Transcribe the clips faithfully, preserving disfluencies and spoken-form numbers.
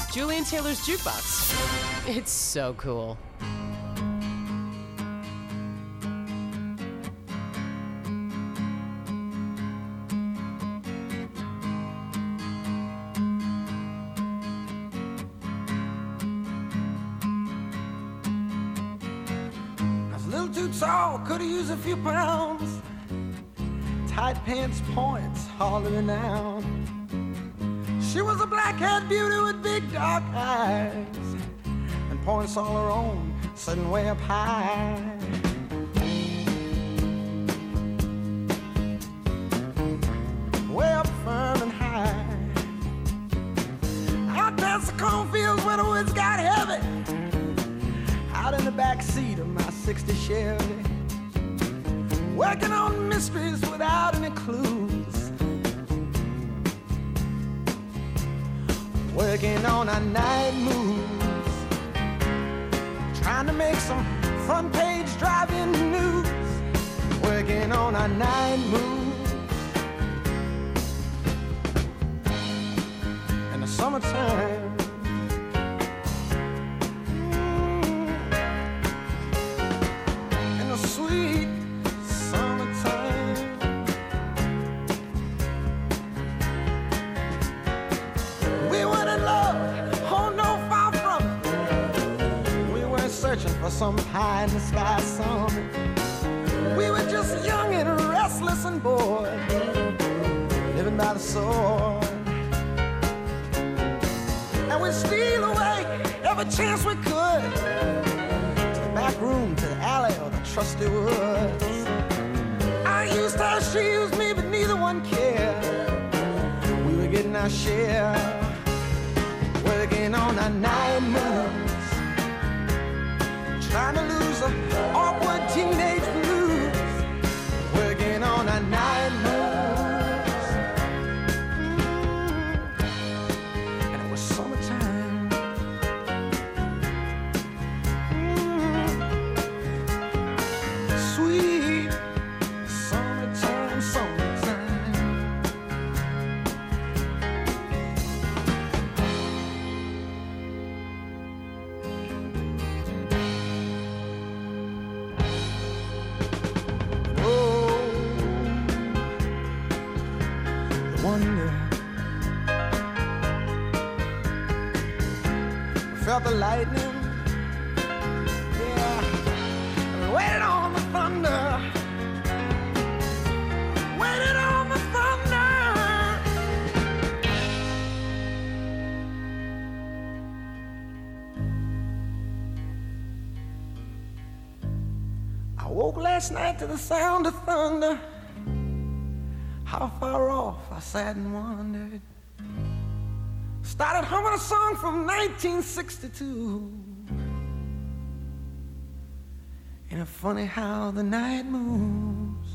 Julian Taylor's Jukebox. It's so cool. Tall, could've used a few pounds. Tight pants points, hardly renowned. She was a black-haired beauty with big dark eyes and points all her own, sitting way up high. Way up firm and high. Out past the cornfields where the woods got heavy. Out in the back seat of my sixty Chevy, working on mysteries without any clues, working on our night moves, trying to make some front page driving news, working on our night moves in the summertime. Sweet summertime. We weren't in love, oh no, far from it. We weren't searching for some pie in the sky summit. We were just young and restless and bored, living by the sword. And we'd steal away every chance we could, to the back room, to the alley, or the trusty woods. I used her, she used me, but neither one cared. We were getting our share, working on our night moves, trying to lose the awkward teenage blues, working on our night moves. Mm. And it was summertime. Sweet summertime, summertime. Oh, the wonder. We felt the lightning. Yeah. Waited on the thunder, waited on the thunder. I woke last night to the sound of thunder. How far off I sat and wondered. Started humming a song from nineteen sixty-two. Ain't it funny how the night moves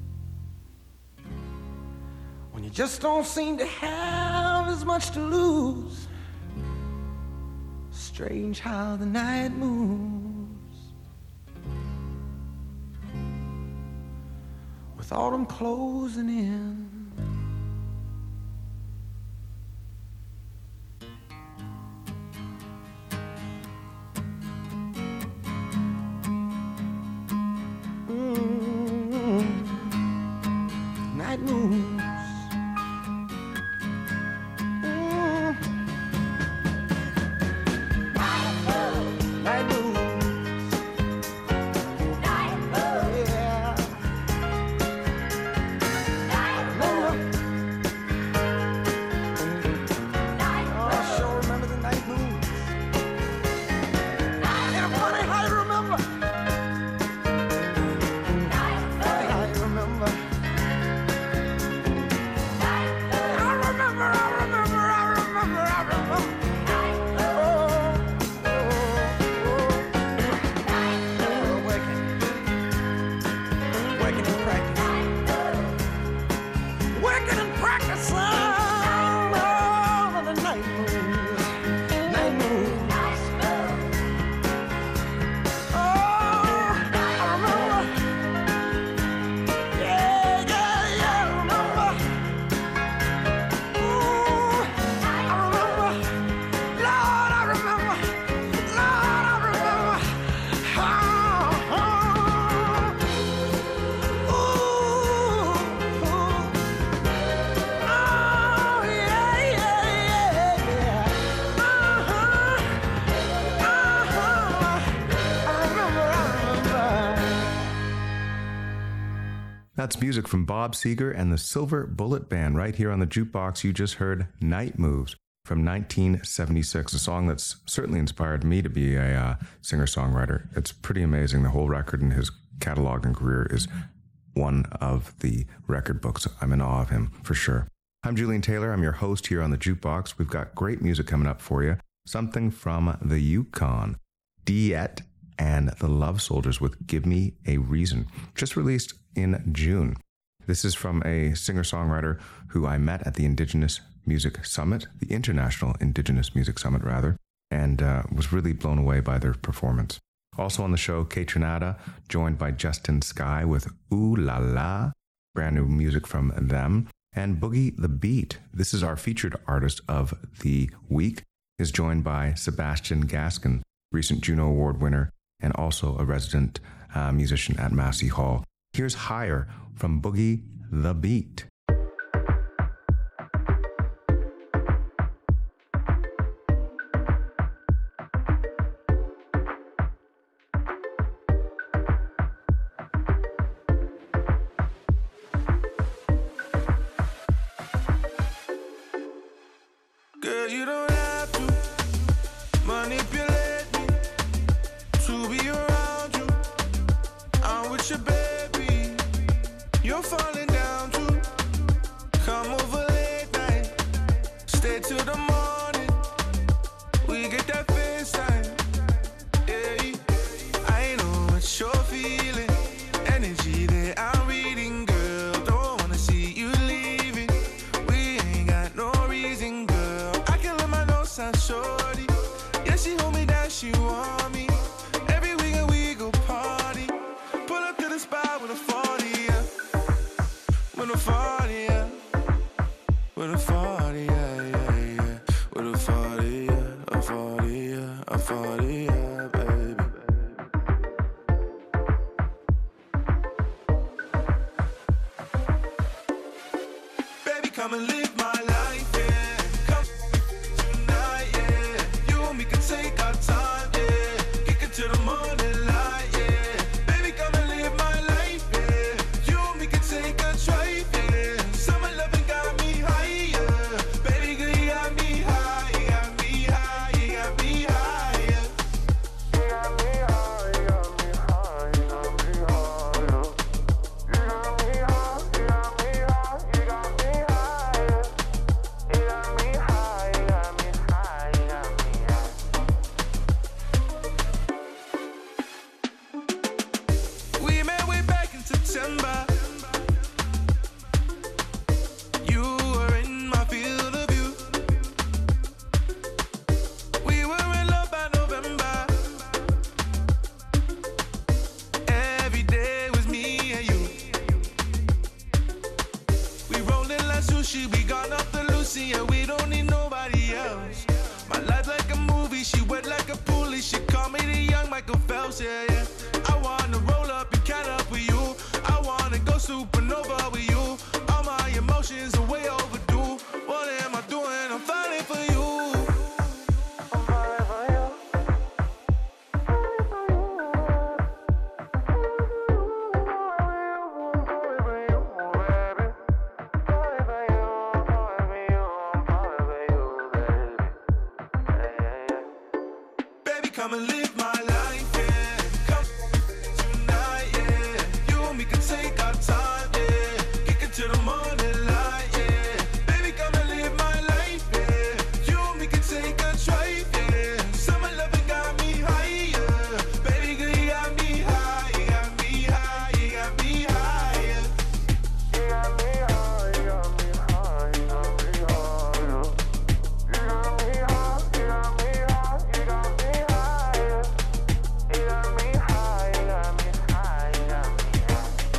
when you just don't seem to have as much to lose? Strange how the night moves with autumn closing in. Night moves. Mm. Night moves. Night moves. Night moves. Yeah. Night moves. Night moves. Oh, I sure remember That's music from Bob Seger and the Silver Bullet Band right here on the jukebox. You just heard Night Moves from nineteen seventy-six, a song that's certainly inspired me to be a uh, singer-songwriter. It's pretty amazing. The whole record in his catalog and career is one of the record books. I'm in awe of him, for sure. I'm Julian Taylor. I'm your host here on the jukebox. We've got great music coming up for you. Something from the Yukon, Diet and the Love Soldiers with Give Me a Reason, just released in June. This is from a singer-songwriter who I met at the Indigenous Music Summit, the International Indigenous Music Summit, rather, and uh, was really blown away by their performance. Also on the show, Kaytranada, joined by Justin Sky with Ooh La La, brand new music from them, and Boogie the Beat. This is our featured artist of the week, is joined by Sebastian Gaskin, recent Juno Award winner, and also a resident uh, musician at Massey Hall. Here's Higher from Boogie the Beat. Girl, you don't have to manipulate me to be around you. I'm with your baby. You're falling down too. Come over late night. Stay till the morning. We get that FaceTime. Yeah, I know what you're feeling. Energy that I'm reading, girl. Don't wanna see you leaving. We ain't got no reason, girl. I can let my nose sound shorty. Yeah, she hold me down, she want me. Every weekend we go party. Pull up to the spot with a forty, yeah. With a forty, yeah. With a forty, yeah, yeah, yeah. With a forty, yeah. A forty, yeah. A forty, yeah, baby. Baby, come and live my life, yeah. Come tonight, yeah. You and me can take our time, yeah. Kick it to the morning light, yeah. Baby, come and live my life, yeah. You and me can take a drive, yeah. Summer loving got me higher. Baby, girl, you got me high, you got me high, you got me higher. You got me high, you got me high, you got me higher. You got me high, you got me high, you got me higher. You got me high, you got me high, you got me high. We met way back in September. You were in my field of view. We were in love by November. Every day was me and you. We rollin' like sushi, we gone off the Lucy, and we don't need nobody else. My life like a movie, she wet like a pulley. She call me the young Michael Phelps, yeah, yeah. I wanna roll up and count up with you. I wanna go supernova with you. All my emotions are way overdue. What am I doing? I'm falling for you. I'm falling for you. Baby, come and live my life, yeah. Come tonight, yeah. You and me can take our time, yeah. Kick it to the morning light, yeah. Baby, come and live my life, yeah. You and me can take a drive, yeah. Summer loving got me higher. Baby, girl, you got me high, you got me high, you got me higher. You got me high, you got me high, you got me higher. You got me high, you got me high, you got me higher. You got me high, you got me high, you got me high.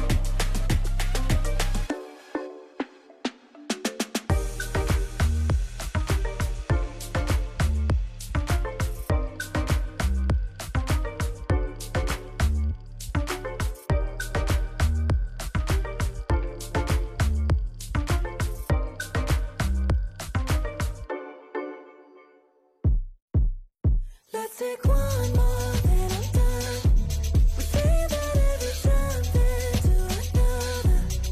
Let's take one more, then I'm done. We say that every time, then to another.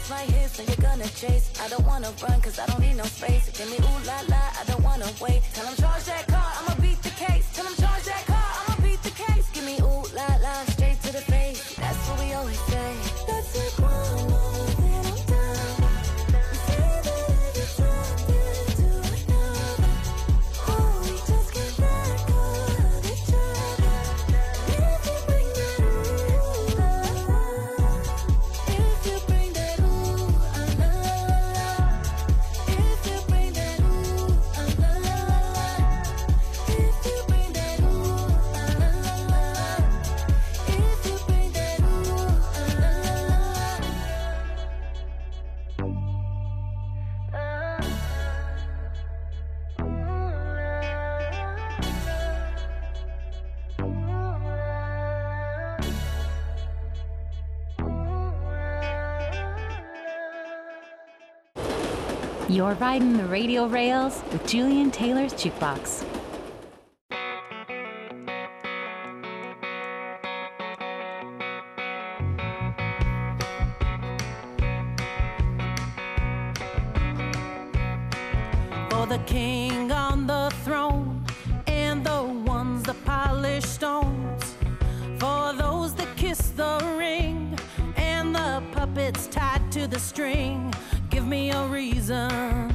It's right here, so you're gonna chase. I don't wanna run, cause I don't need no space. Give me ooh la la, I don't wanna wait. Tell him charge that car, I'ma beat the case. Tell him charge that car, I'ma beat the case. Give me ooh la la, straight to the face. That's what we always say. That's like one more, then I'm done. We say that every time we do another. Oh, we just get back on each other. If you bring that ooh la la, if you bring that ooh la la la, if you bring that ooh la la la, if you bring that ooh la la la, if you bring that ooh la You're riding the radio rails with Julian Taylor's Jukebox. For the king on the throne and the ones that polish stones, for those that kiss the ring and the puppets tied to the string, give me a reason.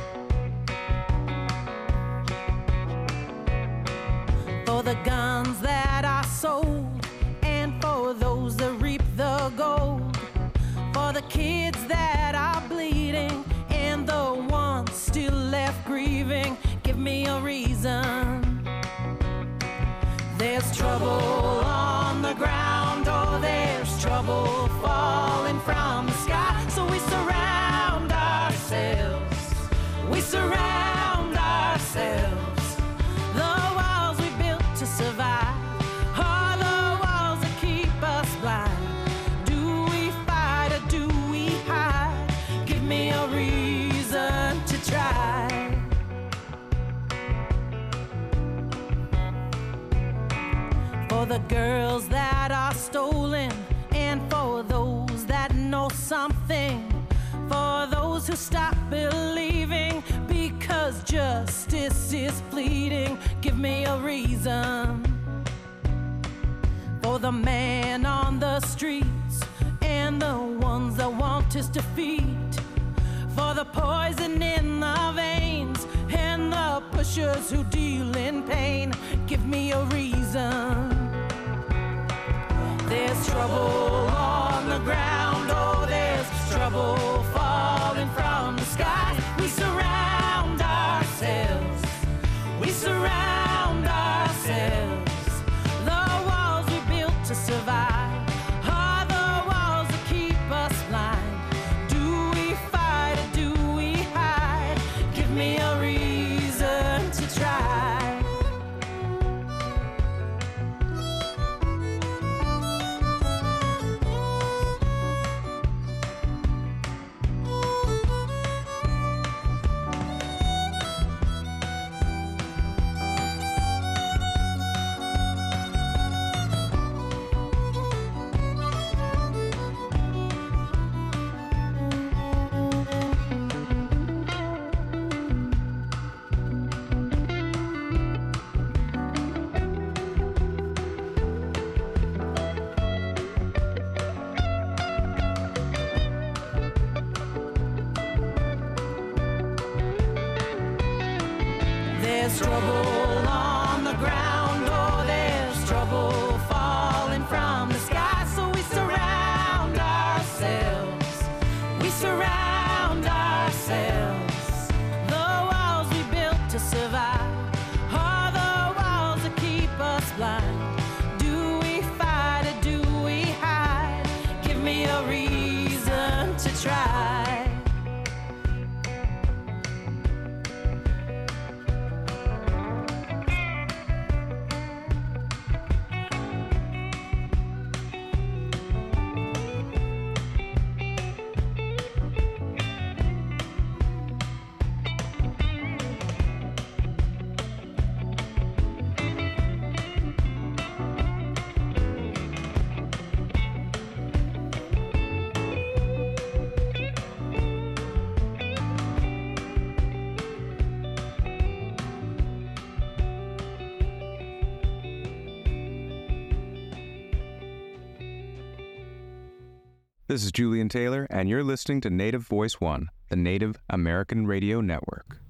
For the guns that are sold and for those that reap the gold, for the kids that are bleeding and the ones still left grieving, give me a reason. There's trouble on the ground, or there's trouble falling from the sky, so we surround ourselves, we surround ourselves. The walls we built to survive are the walls that keep us blind. Do we fight or do we hide? Give me a reason to try. For the girls that are stolen and for those that know something, for those who stop believing because justice is fleeting, give me a reason. For the man on the streets and the ones that want his defeat, for the poison in the veins and the pushers who deal in pain, give me a reason. There's trouble on the ground, oh, there's trouble falling from the sky. We surround ourselves, we surround ourselves. The walls we built to survive are the walls that keep us blind. Do we fight or do we hide? Give me a reason to try. There's trouble on the ground, oh, there's trouble falling from the sky, so we surround ourselves, we surround ourselves. The walls we built to survive are the walls that keep us blind. Do we fight or do we hide? Give me a reason to try. This is Julian Taylor, and you're listening to Native Voice One, the Native American Radio Network.